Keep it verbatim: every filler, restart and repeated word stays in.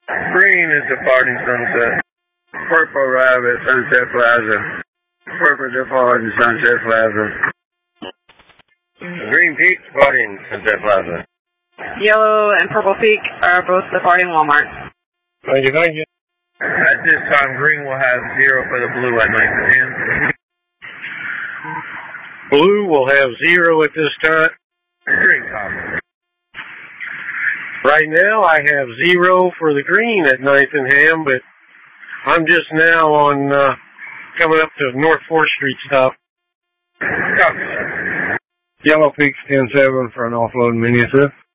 Green is departing Sunset. Purple Rabbit, Sunset Plaza. Purple departing Sunset Plaza. Green Peak departing Sunset Plaza. Yellow and Purple Peak are both departing Walmart. Thank you, thank you. At this time, green will have zero for the blue at ninth and Ham. Blue will have zero at this time. Green copy. Right now, I have zero for the green at ninth and Ham, but I'm just now on uh, coming up to North fourth Street stop. Copy. Yellow Peaks ten seven for an offload mini assist.